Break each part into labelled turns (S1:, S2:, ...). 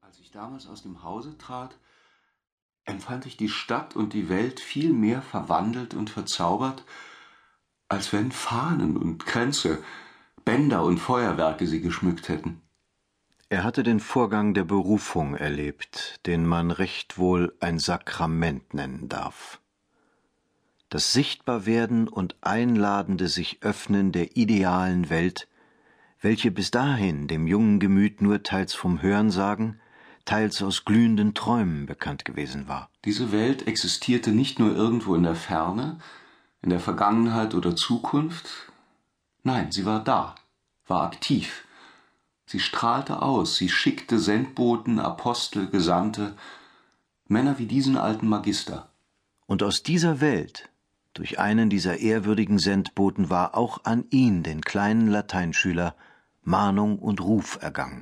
S1: Als ich damals aus dem Hause trat, empfand ich die Stadt und die Welt viel mehr verwandelt und verzaubert, als wenn Fahnen und Kränze, Bänder und Feuerwerke sie geschmückt hätten.
S2: Er hatte den Vorgang der Berufung erlebt, den man recht wohl ein Sakrament nennen darf. Das Sichtbarwerden und einladende sich öffnen der idealen Welt, welche bis dahin dem jungen Gemüt nur teils vom Hörensagen, teils aus glühenden Träumen bekannt gewesen war.
S1: Diese Welt existierte nicht nur irgendwo in der Ferne, in der Vergangenheit oder Zukunft. Nein, sie war da, war aktiv. Sie strahlte aus, sie schickte Sendboten, Apostel, Gesandte, Männer wie diesen alten Magister.
S2: Und aus dieser Welt, durch einen dieser ehrwürdigen Sendboten, war auch an ihn, den kleinen Lateinschüler, Mahnung und Ruf ergangen.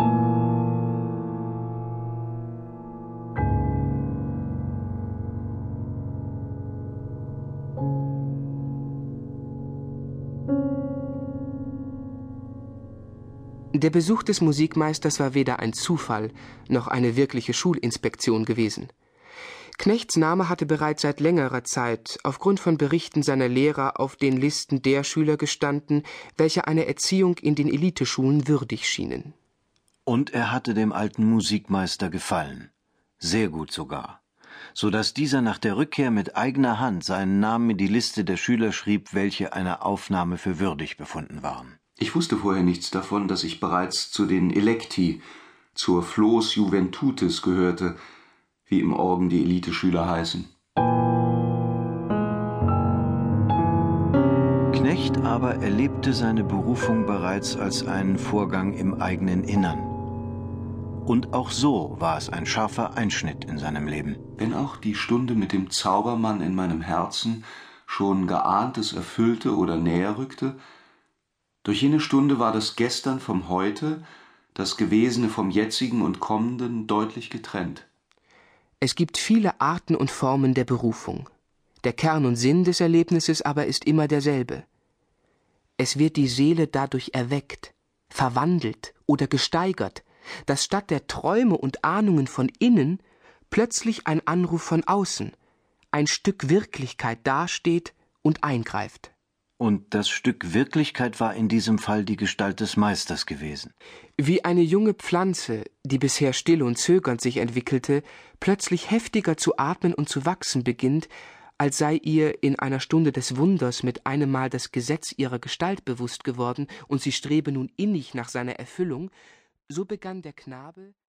S3: Der Besuch des Musikmeisters war weder ein Zufall noch eine wirkliche Schulinspektion gewesen. Knechts Name hatte bereits seit längerer Zeit aufgrund von Berichten seiner Lehrer auf den Listen der Schüler gestanden, welche eine Erziehung in den Eliteschulen würdig schienen.
S2: Und er hatte dem alten Musikmeister gefallen, sehr gut sogar, so dass dieser nach der Rückkehr mit eigener Hand seinen Namen in die Liste der Schüler schrieb, welche einer Aufnahme für würdig befunden waren.
S1: Ich wusste vorher nichts davon, dass ich bereits zu den Electi, zur Flos Juventutes gehörte, wie im Orden die Eliteschüler heißen.
S2: Knecht aber erlebte seine Berufung bereits als einen Vorgang im eigenen Innern. Und auch so war es ein scharfer Einschnitt in seinem Leben.
S1: Wenn auch die Stunde mit dem Zaubermann in meinem Herzen schon Geahntes erfüllte oder näher rückte, durch jene Stunde war das Gestern vom Heute, das Gewesene vom Jetzigen und Kommenden deutlich getrennt.
S3: Es gibt viele Arten und Formen der Berufung. Der Kern und Sinn des Erlebnisses aber ist immer derselbe. Es wird die Seele dadurch erweckt, verwandelt oder gesteigert, dass statt der Träume und Ahnungen von innen plötzlich ein Anruf von außen, ein Stück Wirklichkeit dasteht und eingreift.
S2: Und das Stück Wirklichkeit war in diesem Fall die Gestalt des Meisters gewesen.
S3: Wie eine junge Pflanze, die bisher still und zögernd sich entwickelte, plötzlich heftiger zu atmen und zu wachsen beginnt, als sei ihr in einer Stunde des Wunders mit einem Mal das Gesetz ihrer Gestalt bewusst geworden und sie strebe nun innig nach seiner Erfüllung, so begann der Knabe